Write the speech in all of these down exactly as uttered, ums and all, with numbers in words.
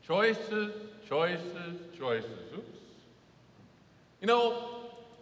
Choices, choices, choices. Oops. You know,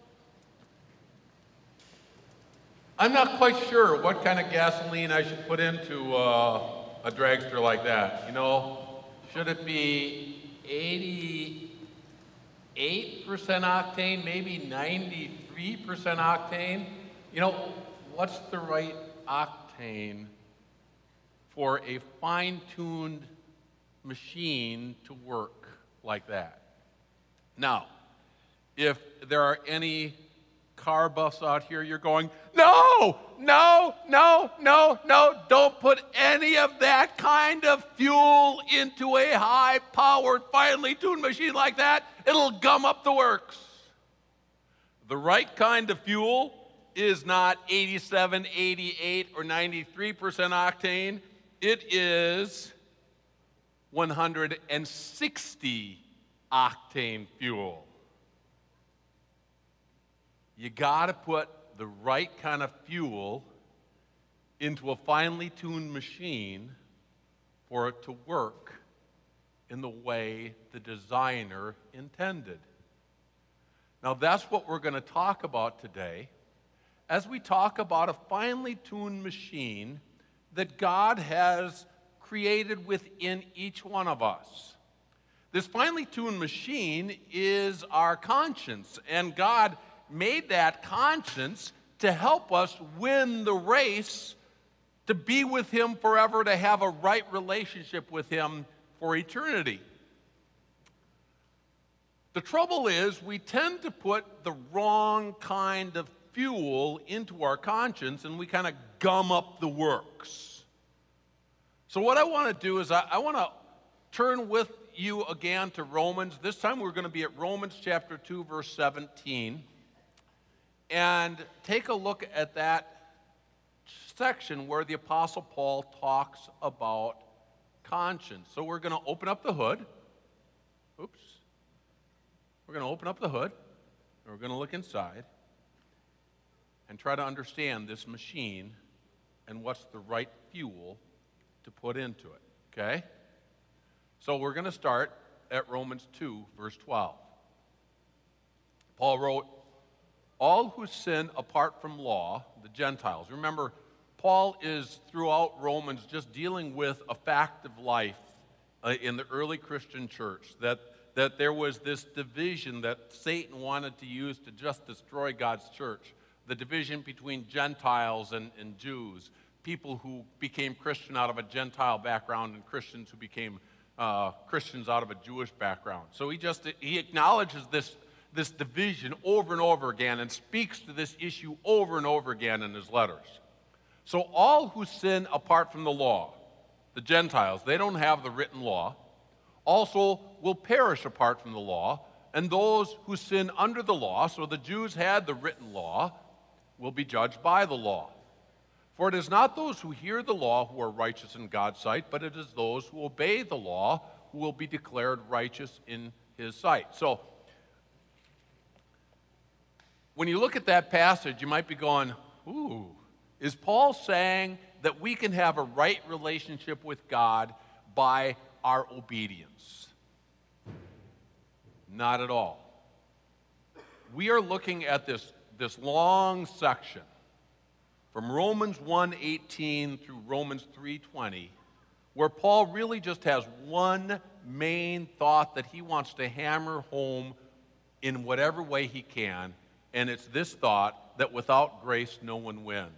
I'm not quite sure what kind of gasoline I should put into uh, a dragster like that. You know, should it be eighty-eight percent octane, maybe ninety-three percent octane? You know, what's the right octane for a fine-tuned machine to work like that? Now, if there are any car buffs out here, you're going, no, no, no, no, no, don't put any of that kind of fuel into a high-powered, finely tuned machine like that. It'll gum up the works. The right kind of fuel is not eighty-seven, eighty-eight, or ninety-three percent octane. It is one hundred sixty octane fuel. You got to put the right kind of fuel into a finely tuned machine for it to work in the way the designer intended. Now, that's what we're going to talk about today as we talk about a finely tuned machine that God has created within each one of us. This finely tuned machine is our conscience, and God made that conscience to help us win the race, to be with Him forever, to have a right relationship with Him for eternity. The trouble is, we tend to put the wrong kind of fuel into our conscience, and we kind of gum up the works. So what I want to do is I, I want to turn with you again to Romans. This time we're going to be at Romans chapter two, verse seventeen. And take a look at that section where the Apostle Paul talks about conscience. So we're going to open up the hood. Oops. We're going to open up the hood, and we're going to look inside and try to understand this machine and what's the right fuel to put into it, okay? So we're going to start at Romans two, verse twelve. Paul wrote, all who sin apart from law, the Gentiles. Remember, Paul is throughout Romans just dealing with a fact of life uh, in the early Christian church, that, that there was this division that Satan wanted to use to just destroy God's church, the division between Gentiles and, and Jews, people who became Christian out of a Gentile background and Christians who became uh, Christians out of a Jewish background. So he just he acknowledges this this division over and over again and speaks to this issue over and over again in his letters. So all who sin apart from the law, the Gentiles, they don't have the written law, also will perish apart from the law, and those who sin under the law, so the Jews had the written law, will be judged by the law. For it is not those who hear the law who are righteous in God's sight, but it is those who obey the law who will be declared righteous in His sight. So when you look at that passage, you might be going, ooh, is Paul saying that we can have a right relationship with God by our obedience? Not at all. We are looking at this, this long section from Romans one eighteen through Romans three twenty, where Paul really just has one main thought that he wants to hammer home in whatever way he can. And it's this thought that without grace, no one wins.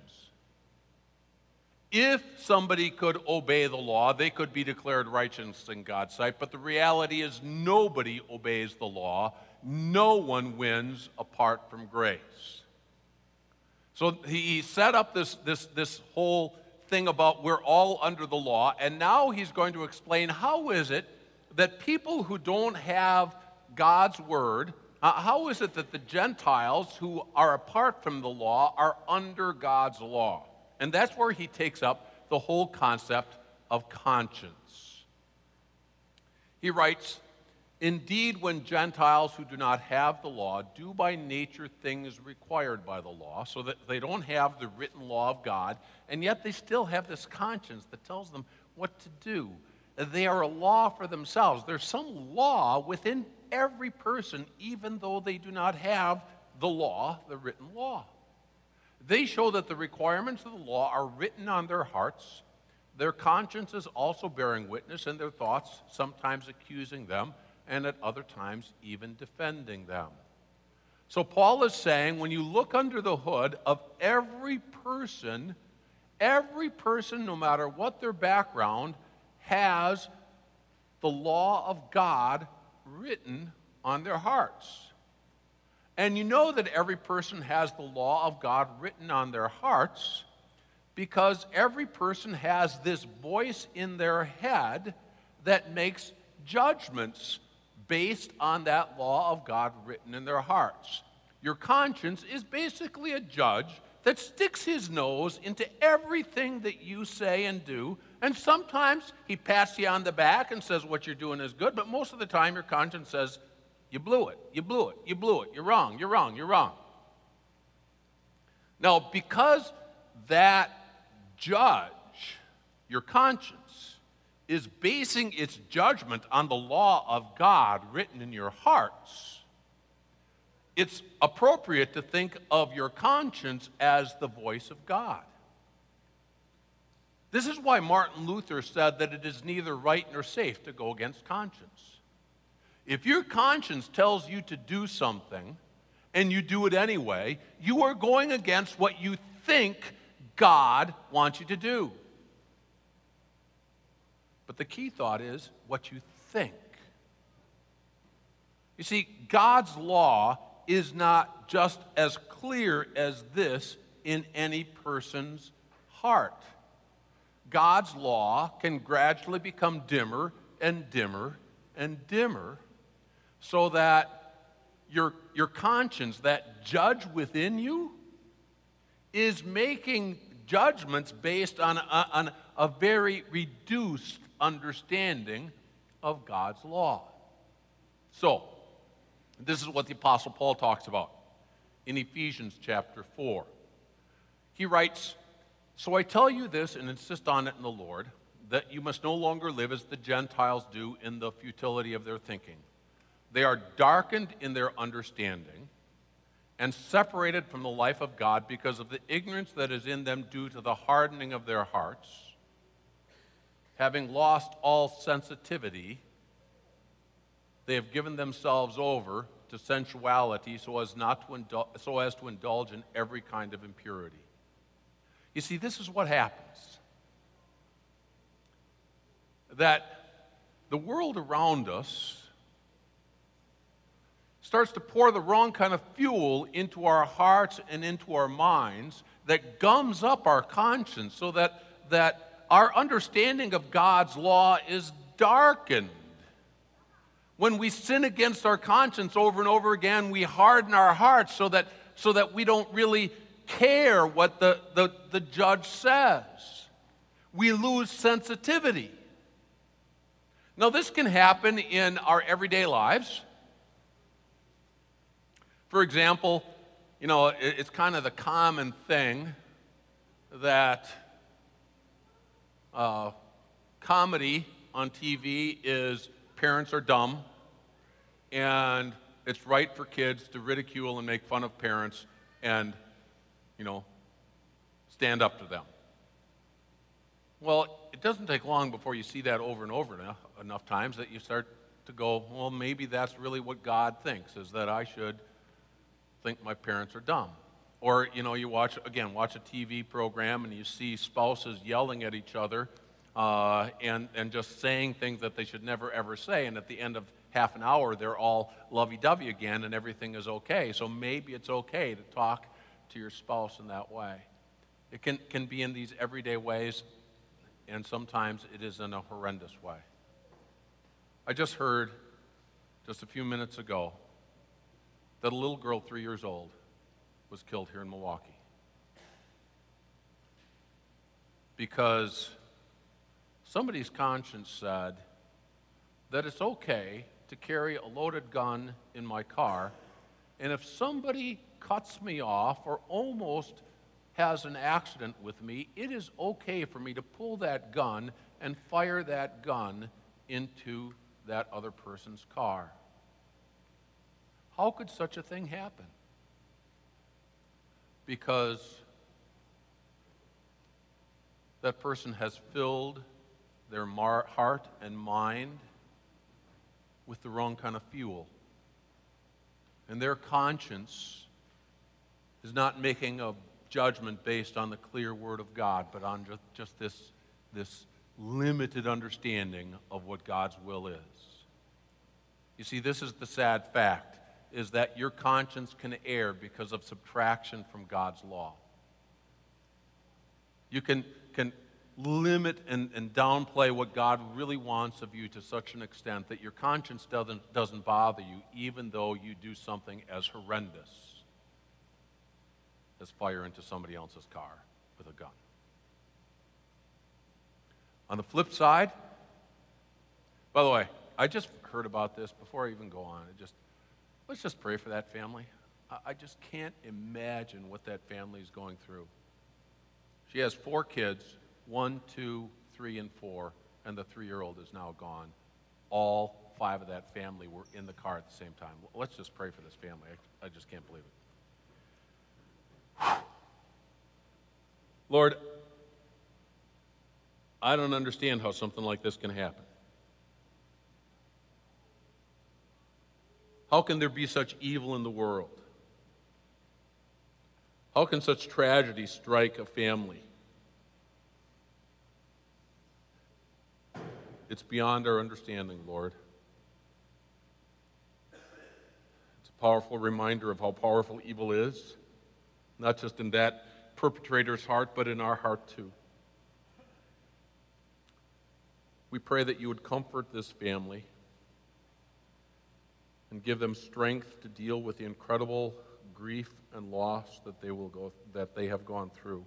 If somebody could obey the law, they could be declared righteous in God's sight. But the reality is nobody obeys the law. No one wins apart from grace. So he set up this, this, this whole thing about we're all under the law. And now he's going to explain how is it that people who don't have God's word, Uh, how is it that the Gentiles who are apart from the law are under God's law? And that's where he takes up the whole concept of conscience. He writes, indeed, when Gentiles who do not have the law do by nature things required by the law, so that they don't have the written law of God, and yet they still have this conscience that tells them what to do. They are a law for themselves. There's some law within every person, even though they do not have the law, the written law. They show that the requirements of the law are written on their hearts, their consciences also bearing witness, and their thoughts sometimes accusing them, and at other times even defending them. So Paul is saying, when you look under the hood of every person, every person, no matter what their background, has the law of God written on their hearts. And you know that every person has the law of God written on their hearts because every person has this voice in their head that makes judgments based on that law of God written in their hearts. Your conscience is basically a judge that sticks his nose into everything that you say and do, and sometimes he pats you on the back and says what you're doing is good, but most of the time your conscience says, you blew it, you blew it, you blew it, you're wrong, you're wrong, you're wrong. Now, because that judge, your conscience, is basing its judgment on the law of God written in your hearts, it's appropriate to think of your conscience as the voice of God. This is why Martin Luther said that it is neither right nor safe to go against conscience. If your conscience tells you to do something and you do it anyway, you are going against what you think God wants you to do. But the key thought is what you think. You see, God's law is not just as clear as this in any person's heart. God's law can gradually become dimmer and dimmer and dimmer so that your, your conscience, that judge within you, is making judgments based on a, on a very reduced understanding of God's law. So, this is what the Apostle Paul talks about in Ephesians chapter four. He writes, "So I tell you this and insist on it in the Lord, that you must no longer live as the Gentiles do in the futility of their thinking. They are darkened in their understanding and separated from the life of God because of the ignorance that is in them due to the hardening of their hearts. Having lost all sensitivity, they have given themselves over to sensuality so as, not to indul- so as to indulge in every kind of impurity." You see, this is what happens. That the world around us starts to pour the wrong kind of fuel into our hearts and into our minds that gums up our conscience so that, that our understanding of God's law is darkened. When we sin against our conscience over and over again, we harden our hearts so that, so that we don't really care what the, the, the judge says. We lose sensitivity. Now, this can happen in our everyday lives. For example, you know, it, it's kind of the common thing that uh, comedy on T V is parents are dumb, and it's right for kids to ridicule and make fun of parents and, you know, stand up to them. Well, it doesn't take long before you see that over and over enough, enough times that you start to go, well, maybe that's really what God thinks, is that I should think my parents are dumb. Or, you know, you watch, again, watch a T V program and you see spouses yelling at each other uh, and, and just saying things that they should never, ever say, and at the end of half an hour, they're all lovey-dovey again and everything is okay. So maybe it's okay to talk to your spouse in that way. It can, can be in these everyday ways, and sometimes it is in a horrendous way. I just heard, just a few minutes ago, that a little girl, three years old, was killed here in Milwaukee because somebody's conscience said that it's okay to carry a loaded gun in my car, and if somebody cuts me off or almost has an accident with me, it is okay for me to pull that gun and fire that gun into that other person's car. How could such a thing happen? Because that person has filled their mar- heart and mind with the wrong kind of fuel. And their conscience is not making a judgment based on the clear Word of God, but on just, just this, this limited understanding of what God's will is. You see, this is the sad fact, is that your conscience can err because of subtraction from God's law. You can, can limit and, and downplay what God really wants of you to such an extent that your conscience doesn't, doesn't bother you, even though you do something as horrendous as fire into somebody else's car with a gun. On the flip side, by the way, I just heard about this before I even go on. It just, let's just pray for that family. I, I just can't imagine what that family is going through. She has four kids, one, two, three, and four, and the three-year-old is now gone. All five of that family were in the car at the same time. Let's just pray for this family. I, I just can't believe it. Lord, I don't understand how something like this can happen. How can there be such evil in the world? How can such tragedy strike a family? It's beyond our understanding, Lord. It's a powerful reminder of how powerful evil is, not just in that perpetrator's heart, but in our heart too. We pray that you would comfort this family and give them strength to deal with the incredible grief and loss that they will go that they have gone through.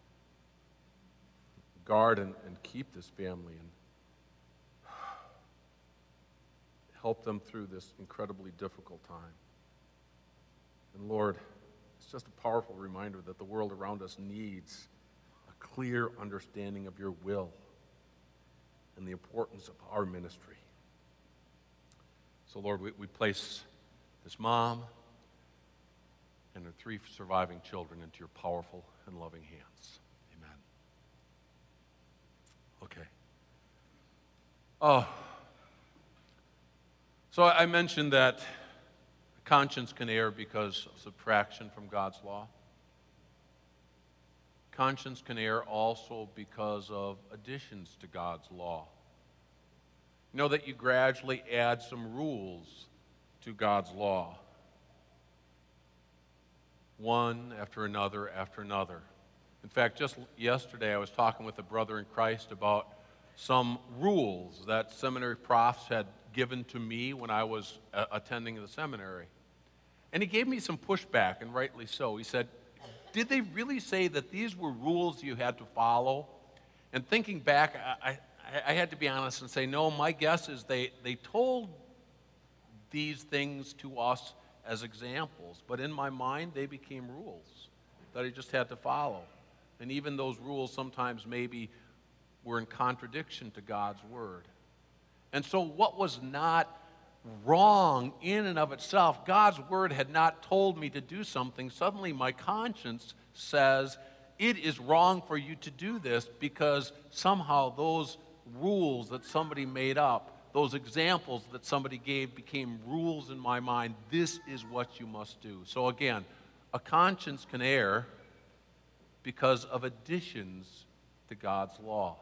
Guard and, and keep this family and help them through this incredibly difficult time. And Lord, it's just a powerful reminder that the world around us needs a clear understanding of your will and the importance of our ministry. So, Lord, we, we place this mom and her three surviving children into your powerful and loving hands. Amen. Okay. Oh. So I mentioned that conscience can err because of subtraction from God's law. Conscience can err also because of additions to God's law. You know that you gradually add some rules to God's law. One after another after another. In fact, just yesterday I was talking with a brother in Christ about some rules that seminary profs had given to me when I was uh, attending the seminary. And he gave me some pushback, and rightly so. He said, did they really say that these were rules you had to follow? And thinking back, I, I, I had to be honest and say, no, my guess is they, they told these things to us as examples, but in my mind, they became rules that I just had to follow. And even those rules sometimes maybe were in contradiction to God's word. And so what was not wrong in and of itself, God's word had not told me to do something, suddenly my conscience says it is wrong for you to do this because somehow those rules that somebody made up, those examples that somebody gave became rules in my mind. This is what you must do. So again, a conscience can err because of additions to God's law.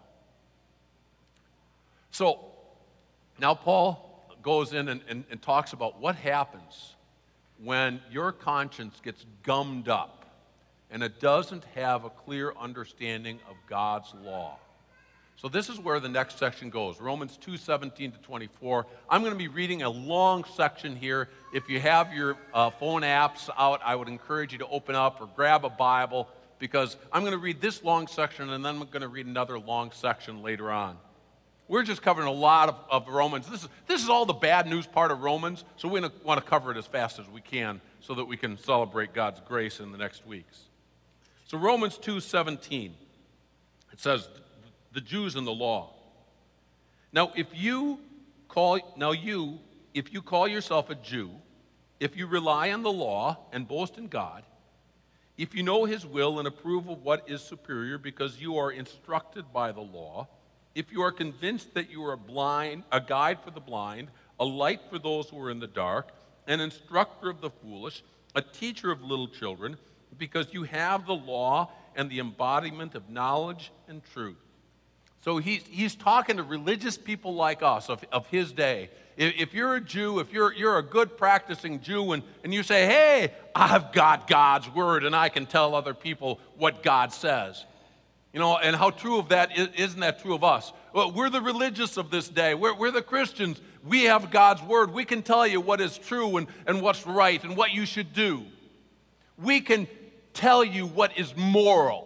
So now Paul goes in and, and, and talks about what happens when your conscience gets gummed up and it doesn't have a clear understanding of God's law. So this is where the next section goes, Romans two, seventeen to twenty-four. I'm going to be reading a long section here. If you have your uh, phone apps out, I would encourage you to open up or grab a Bible because I'm going to read this long section and then I'm going to read another long section later on. We're just covering a lot of, of Romans. This is, this is all the bad news part of Romans, so we want to cover it as fast as we can so that we can celebrate God's grace in the next weeks. So Romans two seventeen, it says, the Jews in the law. Now, if you call, now you, if you call yourself a Jew, if you rely on the law and boast in God, if you know his will and approve of what is superior because you are instructed by the law, if you are convinced that you are a blind, a guide for the blind, a light for those who are in the dark, an instructor of the foolish, a teacher of little children, because you have the law and the embodiment of knowledge and truth. So he's, he's talking to religious people like us of, of his day. If, if you're a Jew, if you're, you're a good practicing Jew, and, and you say, hey, I've got God's word and I can tell other people what God says. You know, and how true of that is, isn't that true of us? Well, we're the religious of this day. We're, we're the Christians. We have God's word. We can tell you what is true and, and what's right and what you should do. We can tell you what is moral.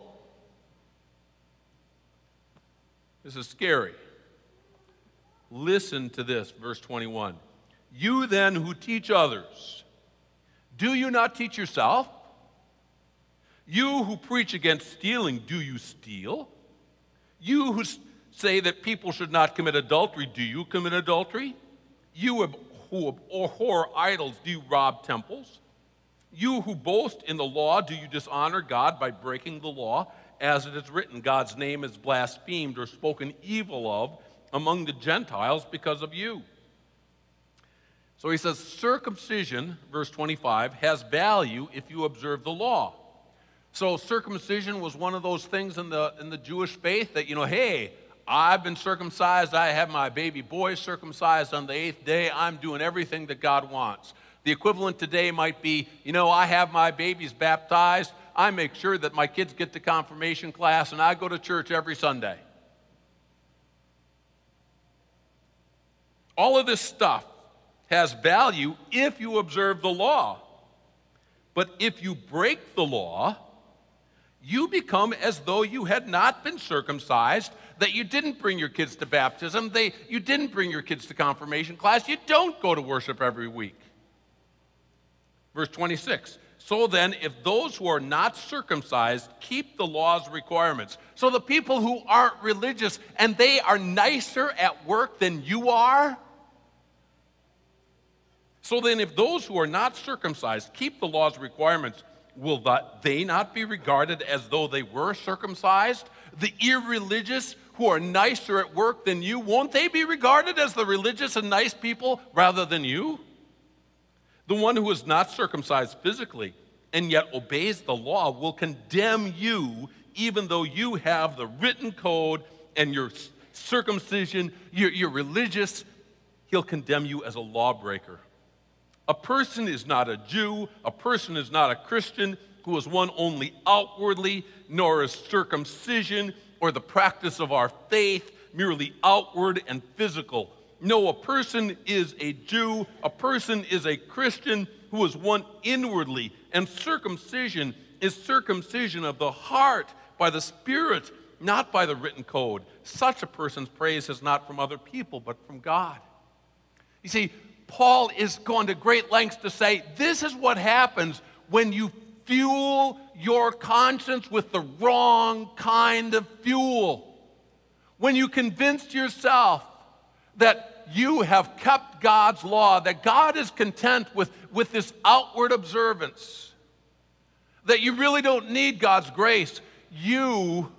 This is scary. Listen to this, verse twenty-one. You then who teach others, do you not teach yourself? You who preach against stealing, do you steal? You who say that people should not commit adultery, do you commit adultery? You who abhor idols, do you rob temples? You who boast in the law, do you dishonor God by breaking the law? As it is written, God's name is blasphemed or spoken evil of among the Gentiles because of you. So he says, circumcision, verse twenty-five, has value if you observe the law. So circumcision was one of those things in the, in the Jewish faith that, you know, hey, I've been circumcised, I have my baby boy circumcised on the eighth day, I'm doing everything that God wants. The equivalent today might be, you know, I have my babies baptized, I make sure that my kids get to confirmation class, and I go to church every Sunday. All of this stuff has value if you observe the law. But if you break the law, you become as though you had not been circumcised, that you didn't bring your kids to baptism, they, you didn't bring your kids to confirmation class, you don't go to worship every week. Verse twenty-six. So then, if those who are not circumcised keep the law's requirements, so the people who aren't religious and they are nicer at work than you are, so then if those who are not circumcised keep the law's requirements, will that they not be regarded as though they were circumcised? The irreligious who are nicer at work than you, won't they be regarded as the religious and nice people rather than you? The one who is not circumcised physically and yet obeys the law will condemn you, even though you have the written code and your circumcision, you're, you're religious. He'll condemn you as a lawbreaker. A person is not a Jew, a person is not a Christian who is one only outwardly, nor is circumcision or the practice of our faith merely outward and physical. No, a person is a Jew, a person is a Christian who is one inwardly, and circumcision is circumcision of the heart by the Spirit, not by the written code. Such a person's praise is not from other people, but from God. You see, Paul is going to great lengths to say, this is what happens when you fuel your conscience with the wrong kind of fuel. When you convince yourself that you have kept God's law, that God is content with, with this outward observance, that you really don't need God's grace, you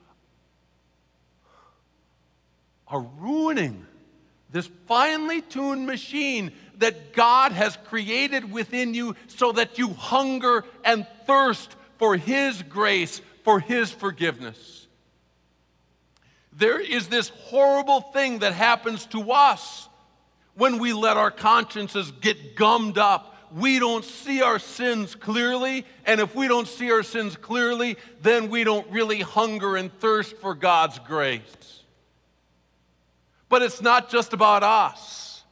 are ruining this finely tuned machine that God has created within you so that you hunger and thirst for His grace, for His forgiveness. There is this horrible thing that happens to us when we let our consciences get gummed up. We don't see our sins clearly, and if we don't see our sins clearly, then we don't really hunger and thirst for God's grace. But it's not just about us.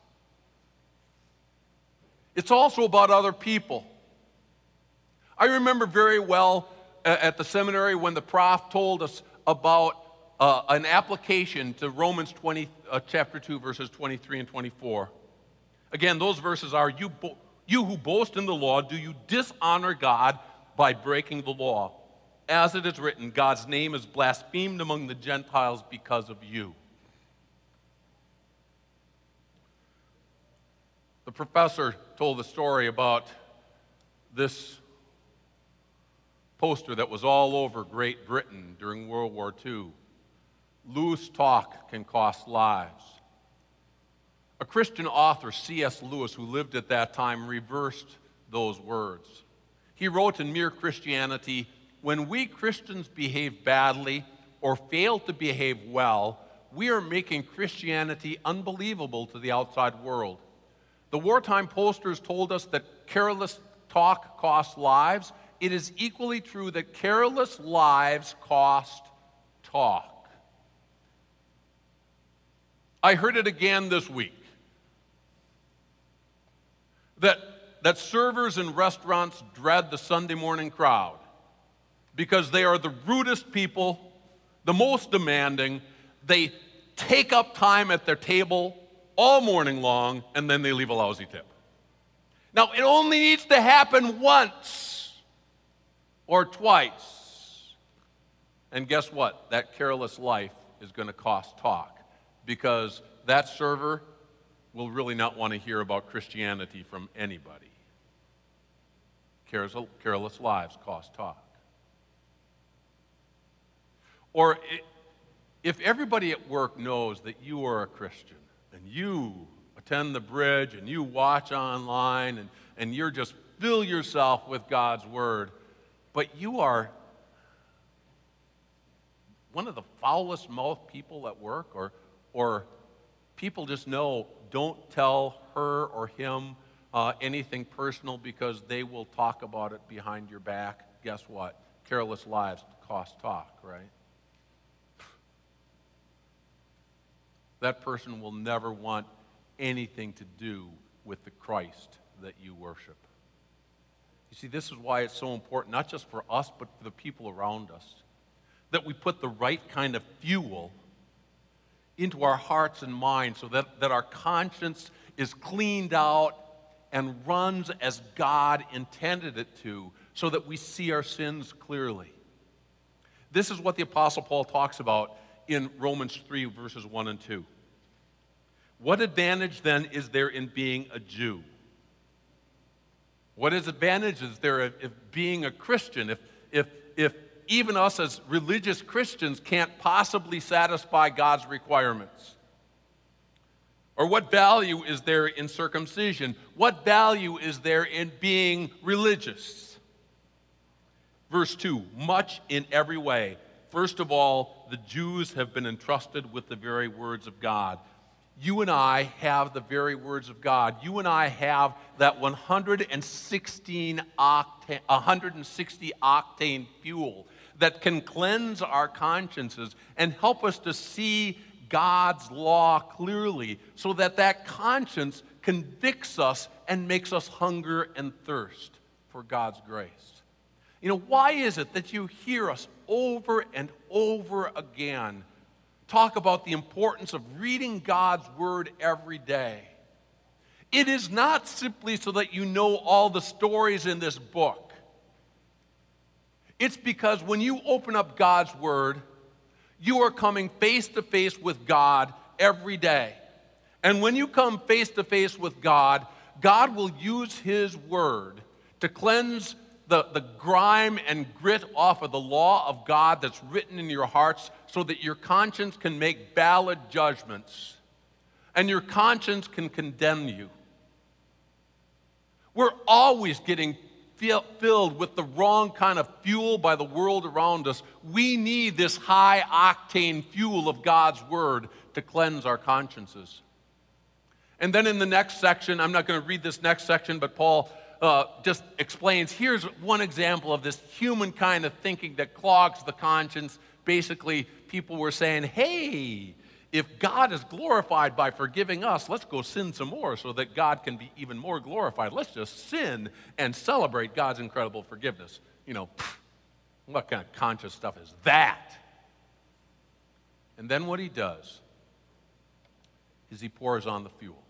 It's also about other people. I remember very well at the seminary when the prof told us about uh, an application to Romans twenty, uh, chapter two, verses twenty-three and twenty-four. Again, those verses are, you, bo- you who boast in the law, do you dishonor God by breaking the law? as it is written, God's name is blasphemed among the Gentiles because of you. The professor told a story about this poster that was all over Great Britain during World War Two. Loose talk can cost lives. A Christian author, C S Lewis, who lived at that time, reversed those words. He wrote in Mere Christianity, when we Christians behave badly or fail to behave well, we are making Christianity unbelievable to the outside world. The wartime posters told us that careless talk costs lives. It is equally true that careless lives cost talk. I heard it again this week. That, that servers in restaurants dread the Sunday morning crowd because they are the rudest people, the most demanding. They take up time at their table all morning long, and then they leave a lousy tip. Now, it only needs to happen once or twice. And guess what? That careless life is going to cost talk, because that server will really not want to hear about Christianity from anybody. Careless lives cost talk. Or if everybody at work knows that you are a Christian and you attend the bridge and you watch online and, and you're just fill yourself with God's word, but you are one of the foulest mouthed people at work, or or people just know, don't tell her or him uh, anything personal because they will talk about it behind your back. Guess what? Careless lives cost talk, right? That person will never want anything to do with the Christ that you worship. You see, this is why it's so important, not just for us, but for the people around us, that we put the right kind of fuel into our hearts and minds so that, that our conscience is cleaned out and runs as God intended it to, so that we see our sins clearly. This is what the Apostle Paul talks about in Romans three, verses one and two. What advantage then is there in being a Jew? What is advantage is there if, if being a Christian, if, if, if even us as religious Christians can't possibly satisfy God's requirements? Or what value is there in circumcision? What value is there in being religious? Verse two, much in every way. First of all, the Jews have been entrusted with the very words of God. You and I have the very words of God. You and I have that one hundred sixteen octane, one hundred sixty octane fuel that can cleanse our consciences and help us to see God's law clearly, so that that conscience convicts us and makes us hunger and thirst for God's grace. You know, why is it that you hear us over and over again talk about the importance of reading God's word every day? It is not simply so that you know all the stories in this book. It's because when you open up God's word, you are coming face to face with God every day. And when you come face to face with God, God will use his word to cleanse the, the grime and grit off of the law of God that's written in your hearts, so that your conscience can make valid judgments and your conscience can condemn you. We're always getting filled with the wrong kind of fuel by the world around us. We need this high-octane fuel of God's word to cleanse our consciences. And then in the next section, I'm not going to read this next section, but Paul uh, just explains, here's one example of this human kind of thinking that clogs the conscience. Basically, people were saying, hey, if God is glorified by forgiving us, let's go sin some more so that God can be even more glorified. Let's just sin and celebrate God's incredible forgiveness. You know, what kind of conscious stuff is that? And then what he does is he pours on the fuel.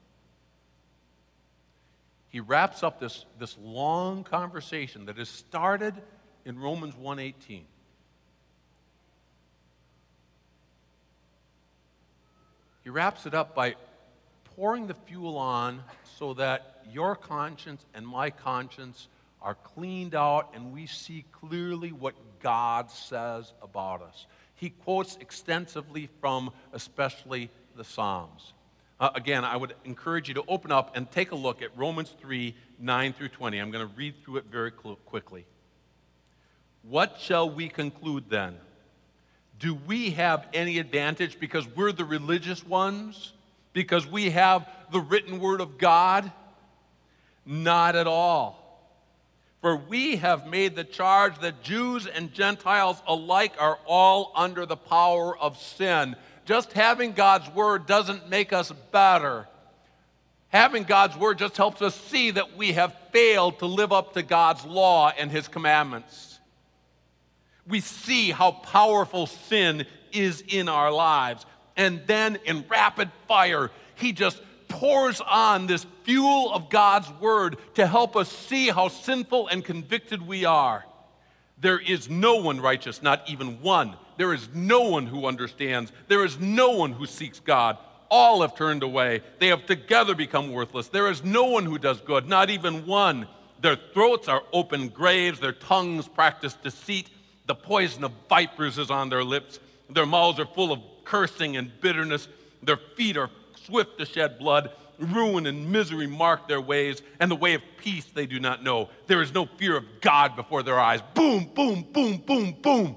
He wraps up this, this long conversation that is started in Romans one eighteen. he wraps it up by pouring the fuel on so that your conscience and my conscience are cleaned out and we see clearly what God says about us. He quotes extensively from especially the Psalms. Uh, again, I would encourage you to open up and take a look at Romans three, nine through twenty. I'm going to read through it very cl- quickly. What shall we conclude then? Do we have any advantage because we're the religious ones? Because we have the written word of God? Not at all. For we have made the charge that Jews and Gentiles alike are all under the power of sin. Just having God's word doesn't make us better. Having God's word just helps us see that we have failed to live up to God's law and his commandments. We see how powerful sin is in our lives. And then in rapid fire, he just pours on this fuel of God's word to help us see how sinful and convicted we are. There is no one righteous, not even one. There is no one who understands. There is no one who seeks God. All have turned away. They have together become worthless. There is no one who does good, not even one. Their throats are open graves. Their tongues practice deceit. The poison of vipers is on their lips. Their mouths are full of cursing and bitterness. Their feet are swift to shed blood. Ruin and misery mark their ways, and the way of peace they do not know. There is no fear of God before their eyes. Boom, boom, boom, boom, boom.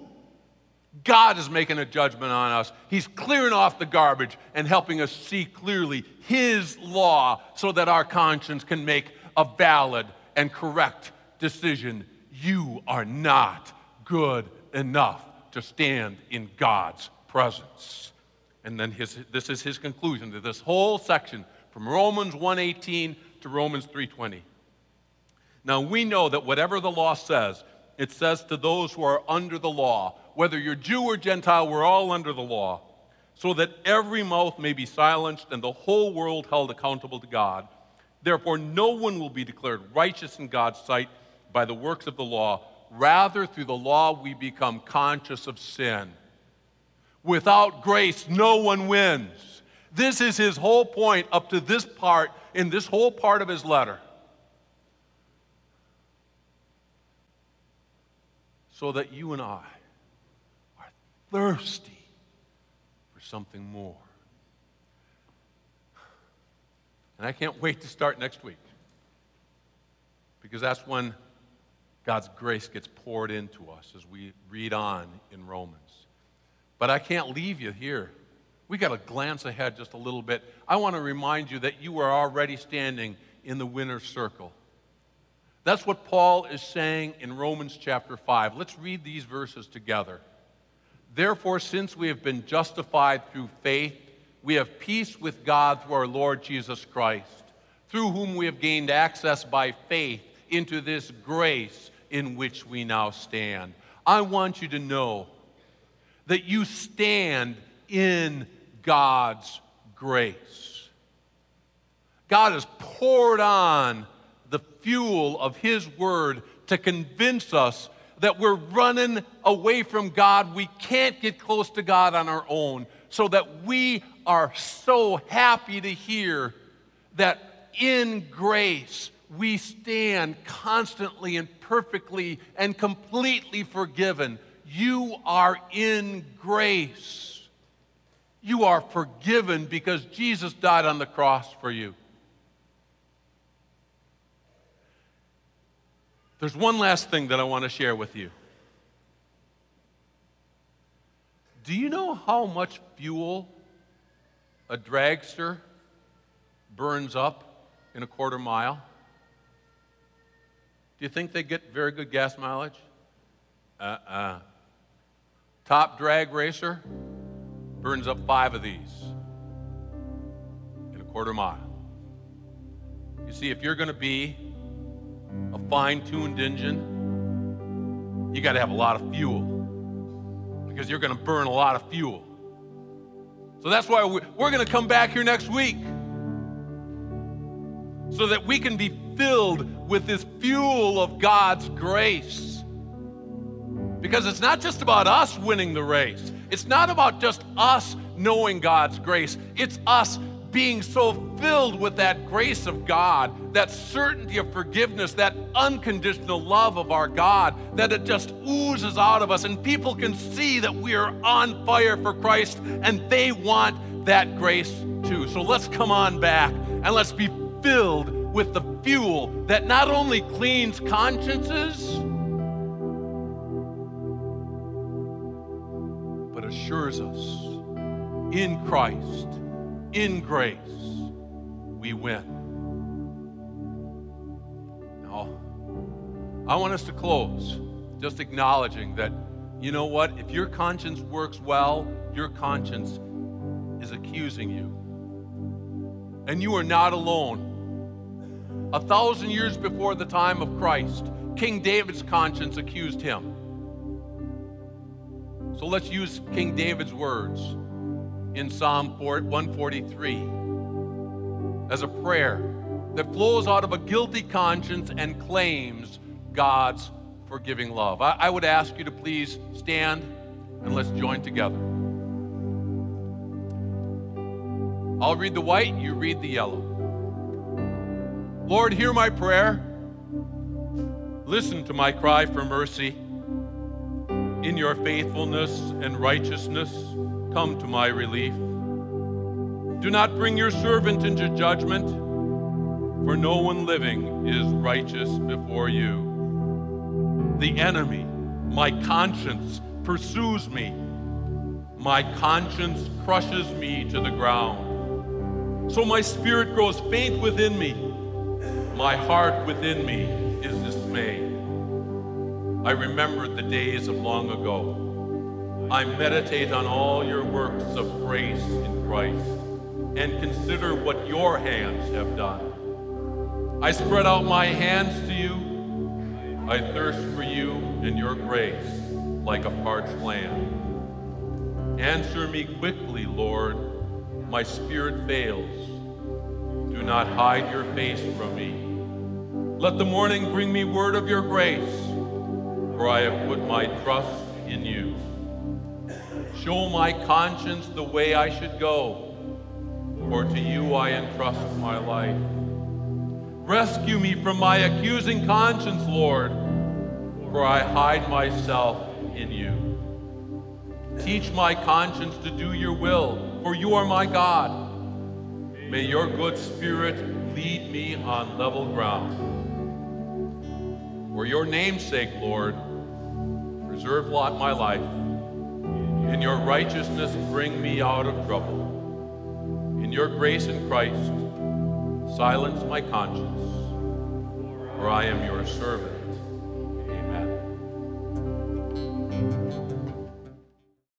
God is making a judgment on us. He's clearing off the garbage and helping us see clearly his law so that our conscience can make a valid and correct decision. You are not good enough to stand in God's presence. And then his, this is his conclusion to this whole section from Romans one eighteen to Romans three twenty. Now we know that whatever the law says, it says to those who are under the law, whether you're Jew or Gentile, we're all under the law, so that every mouth may be silenced and the whole world held accountable to God. Therefore, no one will be declared righteous in God's sight by the works of the law. Rather, through the law, we become conscious of sin. Without grace, no one wins. This is his whole point up to this part, in this whole part of his letter. So that you and I are thirsty for something more. And I can't wait to start next week, because that's when God's grace gets poured into us as we read on in Romans. But I can't leave you here. We got to glance ahead just a little bit. I want to remind you that you are already standing in the winner's circle. That's what Paul is saying in Romans chapter five. Let's read these verses together. Therefore, since we have been justified through faith, we have peace with God through our Lord Jesus Christ, through whom we have gained access by faith into this grace in which we now stand. I want you to know that you stand in God's grace. God has poured on the fuel of his word to convince us that we're running away from God. We can't get close to God on our own, so that we are so happy to hear that in grace we stand constantly and perfectly and completely forgiven. You are in grace. You are forgiven because Jesus died on the cross for you. There's one last thing that I want to share with you. Do you know how much fuel a dragster burns up in a quarter mile? Do you think they get very good gas mileage? Uh-uh. Top drag racer burns up five of these in a quarter mile. You see, if you're going to be a fine-tuned engine, you got to have a lot of fuel, because you're going to burn a lot of fuel. So that's why we're going to come back here next week, so that we can be filled with this fuel of God's grace. Because it's not just about us winning the race. It's not about just us knowing God's grace. It's us being so filled with that grace of God, that certainty of forgiveness, that unconditional love of our God, that it just oozes out of us, and people can see that we are on fire for Christ, and they want that grace too. So let's come on back, and let's be filled with the fuel that not only cleans consciences, but assures us in Christ, in grace, we win. Now, I want us to close just acknowledging that, you know what? If your conscience works well, your conscience is accusing you. And you are not alone. A thousand years before the time of Christ, King David's conscience accused him. So let's use King David's words in Psalm one forty-three as a prayer that flows out of a guilty conscience and claims God's forgiving love. I, I would ask you to please stand and let's join together. I'll read the white, you read the yellow. Lord, hear my prayer. Listen to my cry for mercy. In your faithfulness and righteousness, come to my relief. Do not bring your servant into judgment, for no one living is righteous before you. The enemy, my conscience, pursues me. My conscience crushes me to the ground. So my spirit grows faint within me. My heart within me is dismayed. I remembered the days of long ago. I meditate on all your works of grace in Christ and consider what your hands have done. I spread out my hands to you. I thirst for you and your grace like a parched land. Answer me quickly, Lord. My spirit fails. Do not hide your face from me. Let the morning bring me word of your grace, for I have put my trust in you. Show my conscience the way I should go, for to you I entrust my life. Rescue me from my accusing conscience, Lord, for I hide myself in you. Teach my conscience to do your will, for you are my God. May your good spirit lead me on level ground. For your name's sake, Lord, preserve my life. In your righteousness, bring me out of trouble. In your grace in Christ, silence my conscience, for I am your servant.